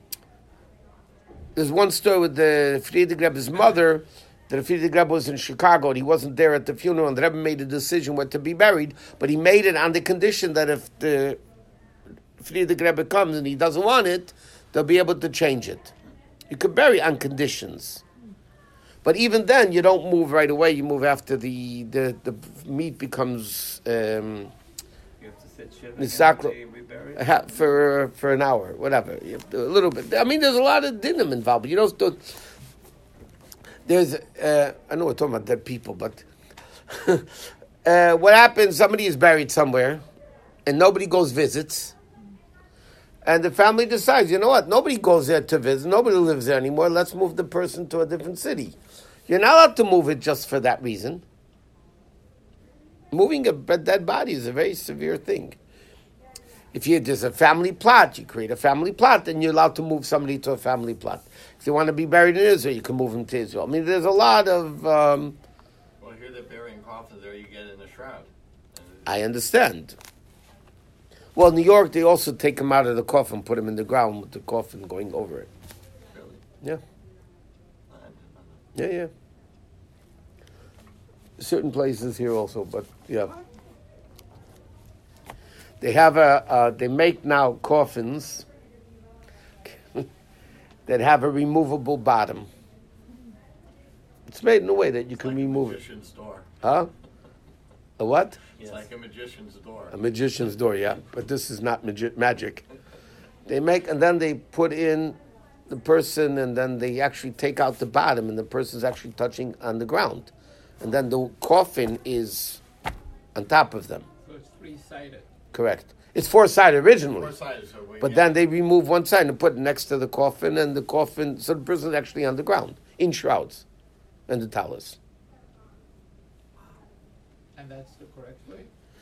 Speaker 1: there's one story with the Friedrich Rebbe's mother. The Friedrich Rebbe was in Chicago and he wasn't there at the funeral, and the Rebbe made a decision where to be buried, but he made it on the condition that if the Friedrich Rebbe comes and he doesn't want it, they'll be able to change it. You could bury on conditions. But even then, you don't move right away, you move after the, the, the meat becomes um,
Speaker 6: You have to sit shiva
Speaker 1: Nisaklo.
Speaker 6: again until you rebury
Speaker 1: a
Speaker 6: it?
Speaker 1: ha- for for an hour, whatever. You have to, a little bit. I mean, there's a lot of dinim involved, but you don't do. There's, uh, I know we're talking about dead people, but uh, what happens, somebody is buried somewhere, and nobody goes visits, and the family decides, you know what, nobody goes there to visit, nobody lives there anymore, let's move the person to a different city. You're not allowed to move it just for that reason. Moving a dead body is a very severe thing. If you, there's a family plot, you create a family plot, and you're allowed to move somebody to a family plot. If they want to be buried in Israel, you can move them to Israel. I mean, there's a lot of... Um,
Speaker 3: Well, here they're burying coffins there, you get in a shroud. And
Speaker 1: I understand. Well, in New York, they also take them out of the coffin, put them in the ground with the coffin going over it.
Speaker 3: Really?
Speaker 1: Yeah,
Speaker 3: I didn't know
Speaker 1: yeah, yeah. Certain places here also, but yeah. They have a, uh, they make now coffins that have a removable bottom. It's made in a way that you
Speaker 3: It's
Speaker 1: can
Speaker 3: like
Speaker 1: remove
Speaker 3: a
Speaker 1: it.
Speaker 3: magician's door.
Speaker 1: Huh? A what?
Speaker 3: It's like a magician's door.
Speaker 1: A magician's door, yeah. But this is not magi- magic. They make, and then they put in the person, and then they actually take out the bottom, and the person's actually touching on the ground. And then the coffin is on top of them.
Speaker 2: So it's three-sided.
Speaker 1: Correct. It's four-sided originally.
Speaker 3: Four-sided, so we
Speaker 1: But
Speaker 3: get-
Speaker 1: then they remove one side and put it next to the coffin, and the coffin, so the person's actually on the ground, in shrouds, and the talus.
Speaker 2: And that's the correct way?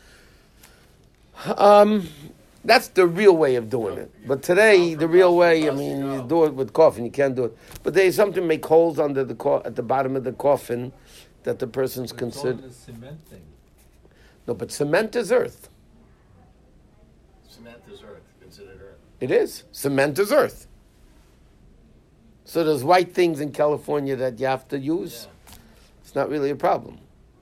Speaker 1: Um, that's the real way of doing it. But today, the real way, I mean, you do it with coffin, you can't do it. But there's something to make holes under the co- at the bottom of the coffin that the person's considered.
Speaker 8: It's all the cement thing.
Speaker 1: No, but cement is earth.
Speaker 3: Cement is earth, considered earth.
Speaker 1: It is. Cement is earth. So there's white things in California that you have to use.
Speaker 3: Yeah.
Speaker 1: It's not really a problem.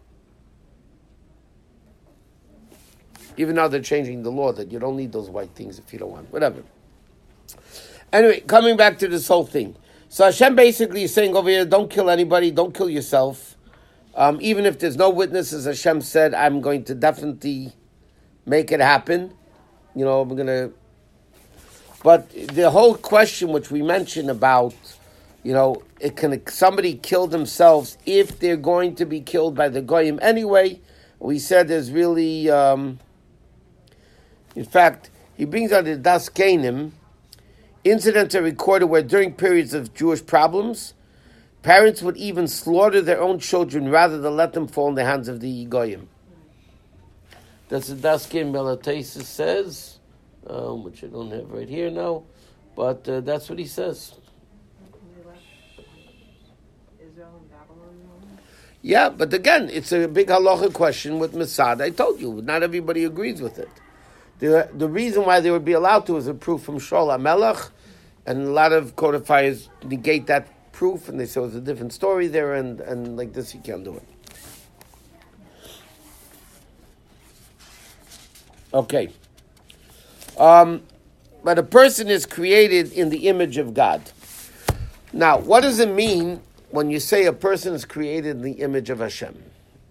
Speaker 1: Even now they're changing the law that you don't need those white things if you don't want. Whatever. Anyway, coming back to this whole thing. So Hashem basically is saying over here, don't kill anybody, don't kill yourself. Um, even if there's no witnesses, Hashem said, I'm going to definitely make it happen. You know, I'm going to... But the whole question which we mentioned about, you know, it can somebody kill themselves if they're going to be killed by the Goyim anyway. We said there's really... Um, in fact, he brings out the Das Kainim. Incidents are recorded where during periods of Jewish problems, parents would even slaughter their own children rather than let them fall in the hands of the Goyim. That's the Das Kainim Melatasis says, um, which I don't have right here now, but uh, that's what he says.
Speaker 7: They left Israel and Babylon.
Speaker 1: Yeah, but again, it's a big halacha question with Masad. I told you, not everybody agrees with it. The, the reason why they would be allowed to is a proof from Shaul HaMelech, and a lot of codifiers negate that proof, and they say it's a different story there, and, and like this, you can't do it. Okay. Um, but a person is created in the image of God. Now, what does it mean when you say a person is created in the image of Hashem?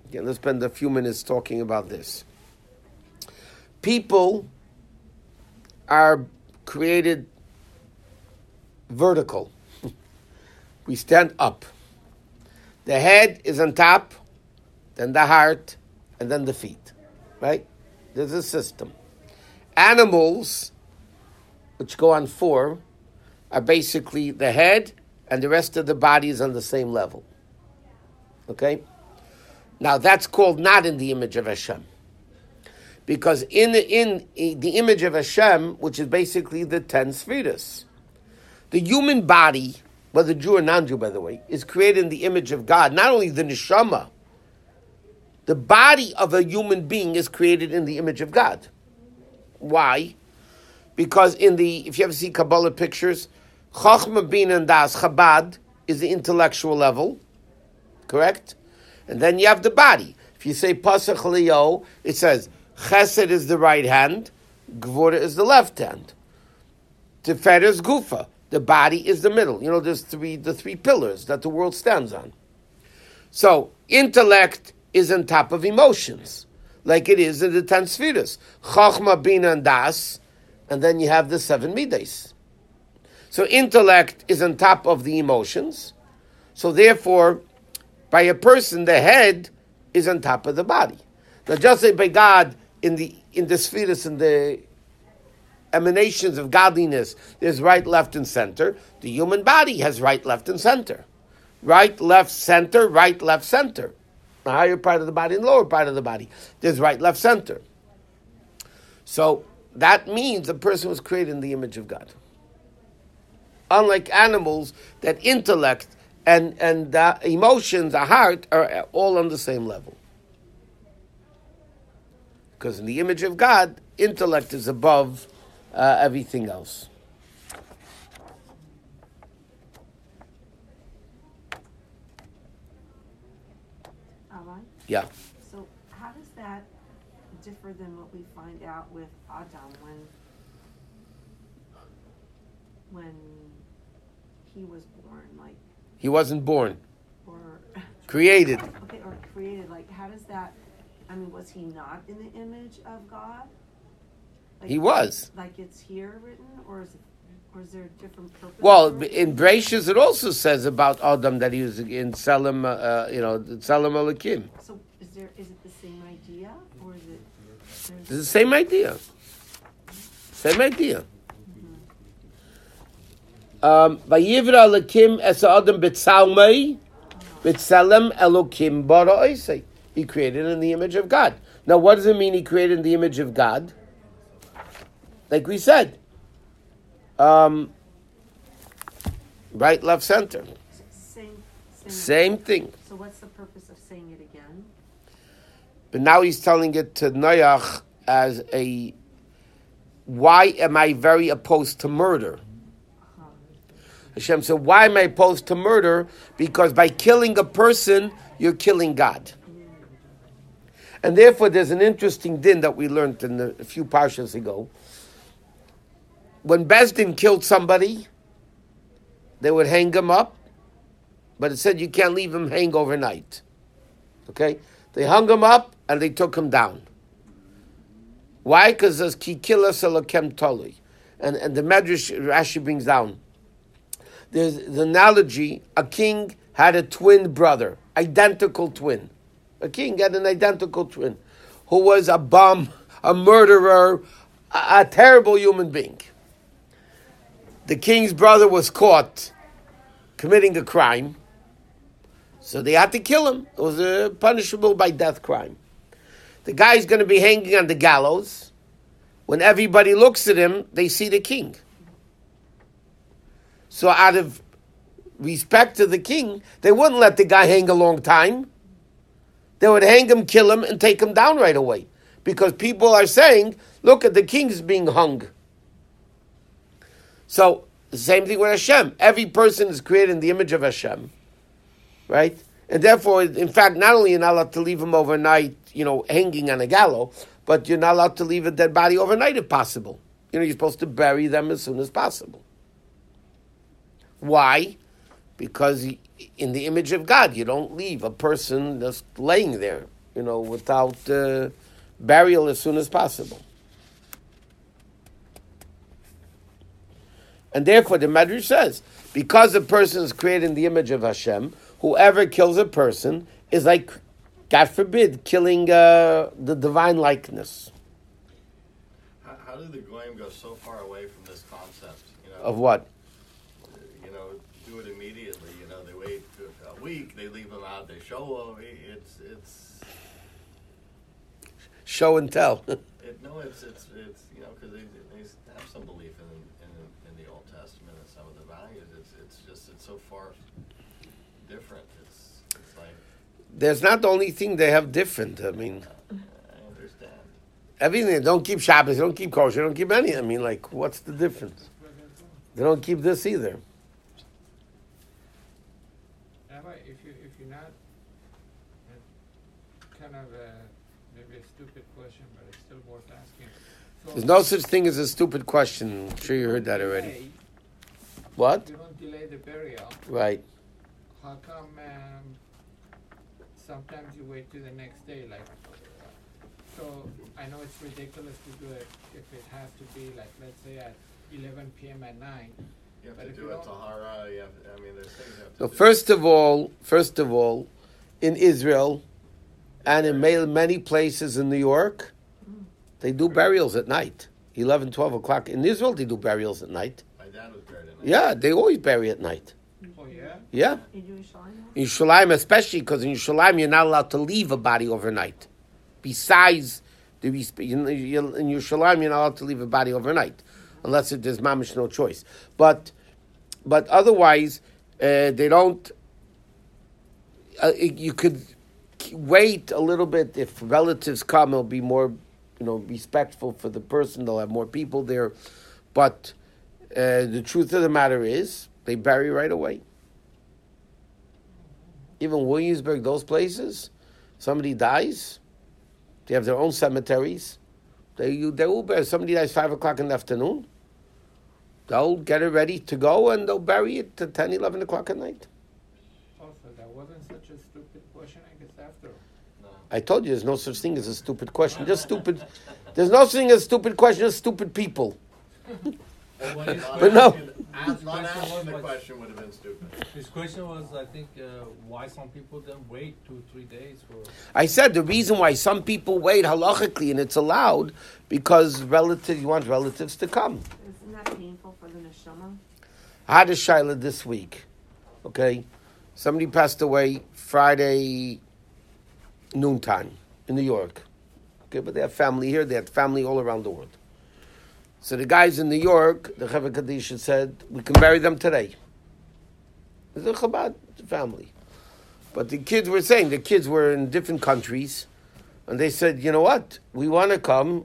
Speaker 1: Okay, let's spend a few minutes talking about this. People are created vertical. We stand up. The head is on top, then the heart, and then the feet. Right? There's a system. Animals, which go on four, are basically the head, and the rest of the body is on the same level. Okay? Now that's called not in the image of Hashem. Because in the, in the image of Hashem, which is basically the ten spheres, the human body, whether Jew or non-Jew, by the way, is created in the image of God. Not only the neshama, the body of a human being is created in the image of God. Why? Because in the, if you ever see Kabbalah pictures, Chochmah, Bina, and Das, Chabad, is the intellectual level, correct? And then you have the body. If you say Pasach Leo, it says Chesed is the right hand, Gvura is the left hand. Tiferet is Gufa. The body is the middle. You know, there's three the three pillars that the world stands on. So intellect is on top of emotions, like it is in the ten spheres. Chachma, Bina, and Das, and then you have the seven midas. So intellect is on top of the emotions. So therefore, by a person, the head is on top of the body. Now, just like by God, in the in the spheres, in the emanations of godliness, there's right, left, and center. The human body has right, left, and center. Right, left, center, right, left, center. The higher part of the body and the lower part of the body. There's right, left, center. So that means a person was created in the image of God. Unlike animals, that intellect and, and uh, emotions, the heart, are all on the same level. Because in the image of God, intellect is above uh, everything else.
Speaker 7: Alright.
Speaker 1: Yeah.
Speaker 7: So how does that differ than what we find out with Adam when when he was born, like,
Speaker 1: He wasn't born.
Speaker 7: or
Speaker 1: Created.
Speaker 7: okay, or created? Like, how does that? I mean, was he not in the image of God? Like,
Speaker 1: He was.
Speaker 7: Like it's here written, or is it, or is there a different purpose?
Speaker 1: Well,
Speaker 7: for it?
Speaker 1: in Bereshis, it also says about Adam that he was in Selim, uh, you know, Selim Elokim.
Speaker 7: So is there? Is it the same idea, or is it?
Speaker 1: It's
Speaker 7: there's-
Speaker 1: the same idea. Same idea. Um, Vayivra Elokim es Adam b'tzalmei b'tzelem Elokim bara oisei. He created in the image of God. Now, what does it mean he created in the image of God? Like we said, um, right, left, center.
Speaker 7: Same, same.
Speaker 1: Same thing.
Speaker 7: So what's the purpose of saying it again?
Speaker 1: But now he's telling it to Noach as a, why am I very opposed to murder? Hashem said, why am I opposed to murder? Because by killing a person, you're killing God. And therefore, there's an interesting din that we learned in the, a few parshas ago. When Bezdin killed somebody, they would hang him up, but it said you can't leave him hang overnight. Okay? They hung him up and they took him down. Why? Because there's kikila selakem toli. And and the Medrash Rashi brings down. There's the analogy, a king had a twin brother, identical twin. A king had an identical twin who was a bum, a murderer, a, a terrible human being. The king's brother was caught committing a crime, so they had to kill him. It was a punishable by death crime. The guy's going to be hanging on the gallows. When everybody looks at him, they see the king. So out of respect to the king, they wouldn't let the guy hang a long time. They would hang him, kill him, and take him down right away. Because people are saying, look at the king's being hung. So, the same thing with Hashem. Every person is created in the image of Hashem. Right? And therefore, in fact, not only you're not allowed to leave him overnight, you know, hanging on a gallows, but you're not allowed to leave a dead body overnight if possible. You know, you're supposed to bury them as soon as possible. Why? Because in the image of God, you don't leave a person just laying there. you know, without uh, burial as soon as possible. And therefore, the Medrash says, because a person is created in the image of Hashem, whoever kills a person is like, God forbid, killing uh, the divine likeness.
Speaker 3: How, how do the goyim go so far away from this concept? You know,
Speaker 1: Of what?
Speaker 3: You know, do it immediately. You know, they wait a week, they leave them out, they show them. It's it's.
Speaker 1: Show and tell.
Speaker 3: It, no, it's it's it's you know because they they have some belief in, in in the Old Testament and some of the values. It's it's just it's so far different. It's it's like
Speaker 1: There's not the only thing they have different. I mean,
Speaker 3: I understand.
Speaker 1: everything. They don't keep Shabbos, they don't keep kosher, they don't keep any. I mean, like, what's the difference? They don't keep this either.
Speaker 2: Rabbi, if you if you're not uh, kind of uh, maybe a stupid question, but it's still worth asking. So
Speaker 1: There's no such thing as a stupid question. I'm sure you heard that already.
Speaker 2: delay-
Speaker 1: What?
Speaker 2: If you don't delay the burial,
Speaker 1: Right.
Speaker 2: how come um, sometimes you wait till the next day? Like, so I know it's ridiculous to do it if it has to be like, let's say at eleven p.m. at night.
Speaker 3: You have
Speaker 2: But
Speaker 3: to
Speaker 2: if
Speaker 3: do
Speaker 2: you
Speaker 3: a
Speaker 2: don't-
Speaker 3: tahara. You have, I mean, there's things you have to
Speaker 1: So
Speaker 3: do.
Speaker 1: first of all, first of all, in Israel and in ma- many places in New York, they do burials at night. eleven, twelve o'clock. In Israel, they do burials at night.
Speaker 3: My dad was buried in it.
Speaker 1: Yeah, they always bury at night.
Speaker 2: Oh yeah.
Speaker 1: Yeah.
Speaker 7: In Yerushalayim?
Speaker 1: In Yerushalayim, especially because in Yerushalayim, you're not allowed to leave a body overnight. Besides, the, resp- you know, you- in Yerushalayim, you're not allowed to leave a body overnight. Unless it, there's mamish no choice. But but otherwise, uh, they don't... Uh, you could wait a little bit. If relatives come, it'll be more, you know, respectful for the person. They'll have more people there. But uh, the truth of the matter is, they bury right away. Even Williamsburg, those places, somebody dies, they have their own cemeteries. They you, they will bury. Somebody dies five o'clock in the afternoon. They'll get it ready to go and they'll bury it at ten, eleven o'clock at night.
Speaker 2: Also, that wasn't such a stupid question. I guess after all.
Speaker 1: I told you there's no such thing as a stupid question. Just stupid. There's no such thing as a stupid question. Just stupid people. But no.
Speaker 3: Not not asking the question would have been stupid.
Speaker 8: His question was, I think, uh, why some people then wait two, three days for.
Speaker 1: I said the reason why some people wait halachically and it's allowed because relatives. You want relatives to come.
Speaker 7: Isn't that painful for the neshama?
Speaker 1: I had a shaila this week. Okay, somebody passed away Friday noontime in New York. Okay, but they have family here. They have family all around the world. So the guys in New York, the Chevra Kadisha said, we can bury them today. It's a Chabad family. But the kids were saying, the kids were in different countries, and they said, you know what, we want to come.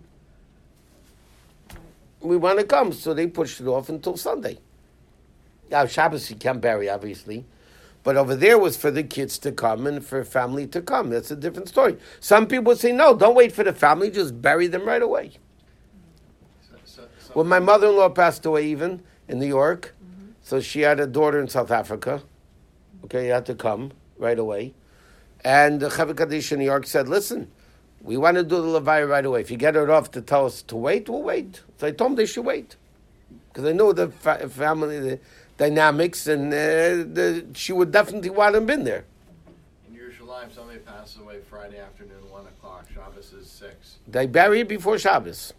Speaker 1: We want to come. So they pushed it off until Sunday. Now, Shabbos you can't bury, obviously. But over there was for the kids to come and for family to come. That's a different story. Some people say, no, don't wait for the family, just bury them right away.
Speaker 3: So, so, so
Speaker 1: When my mother-in-law passed away even in New York, mm-hmm. so she had a daughter in South Africa. Okay, you had to come right away. And the Chevra Kaddish in New York said, listen, we want to do the Levaya right away. If you get it off to tell us to wait, we'll wait. So I told them they should wait. Because I know the fa- family the dynamics, and uh, the, she would definitely want them been there.
Speaker 3: in Yerushalayim, somebody passes away Friday afternoon, one o'clock. Shabbos is six.
Speaker 1: They bury it before Shabbos.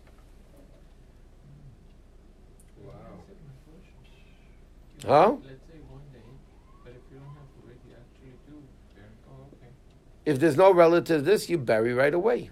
Speaker 2: Wow.
Speaker 1: Huh?
Speaker 2: Let's say one day, but if you don't have to wait, you actually do bury. Oh, okay.
Speaker 1: If there's no relative to this, you bury right away.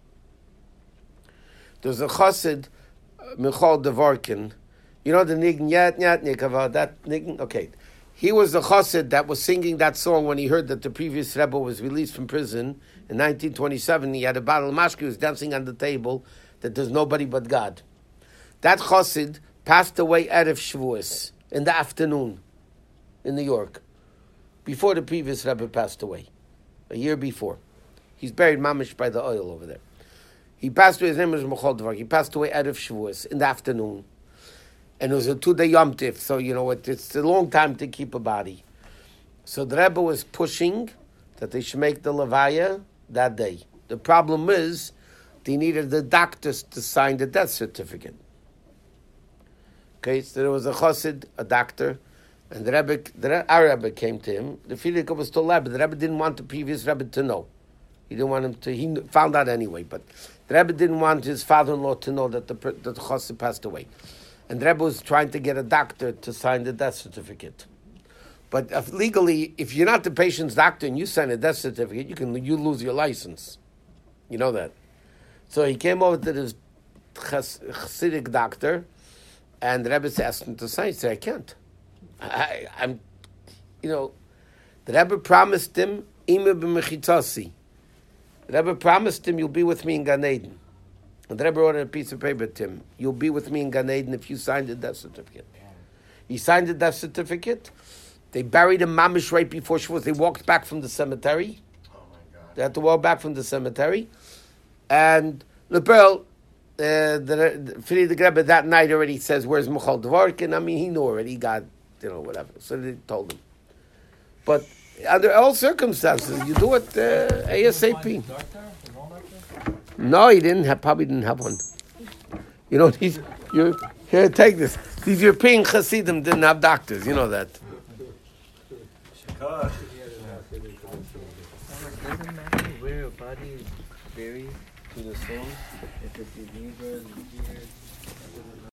Speaker 1: There's a chassid, uh, Michal Dvorkin. You know the nign yat yat nikava, that nign? Okay. He was the chassid that was singing that song when he heard that the previous Rebbe was released from prison in nineteen twenty-seven. He had a bottle of mashki, he was dancing on the table, that there's nobody but God. That chassid passed away Erev Shavuos in the afternoon in New York, before the previous Rebbe passed away, a year before. He's buried mamish by the oil over there. He passed away, his name was Michal Dvorkin. He passed away Erev Shavuos in the afternoon. And it was a two-day Yom Tif, so, you know, it, it's a long time to keep a body. So the Rebbe was pushing that they should make the Levaya that day. The problem is they needed the doctors to sign the death certificate. Okay, so there was a chassid, a doctor, and the Rebbe, the, our Rebbe came to him. The Filik was still alive, but the Rebbe didn't want the previous Rebbe to know. He didn't want him to, he found out anyway, but the Rebbe didn't want his father-in-law to know that the, that the chassid passed away. And the Rebbe was trying to get a doctor to sign the death certificate. But if legally, if you're not the patient's doctor and you sign a death certificate, you can you lose your license. You know that. So he came over to this Chassidic doctor, and the Rebbe asked him to sign. He said, I can't. I, I'm, you know, the Rebbe promised him, Ima b'mechitzasi. The Rebbe promised him, you'll be with me in Gan Eden. And the Rebbe wrote on a piece of paper to him, you'll be with me in Gan Eden if you sign the death certificate. He signed the death certificate. They buried him mamish right before Shavuos. They walked back from the cemetery.
Speaker 3: Oh my God.
Speaker 1: They had to walk back from the cemetery. And Lepel, uh, the Frierdiker Rebbe that night already says, where's Michal Dvorkin? I mean, he knew already. He got, you know, whatever. So they told him. But under all circumstances, you do it uh, ASAP. No, he didn't have, probably didn't have one. You know, these, you're, here, take this. These European Hasidim didn't have doctors. You know that.
Speaker 5: Doesn't matter where a body is buried to the soul, if it's in Hebrew, here.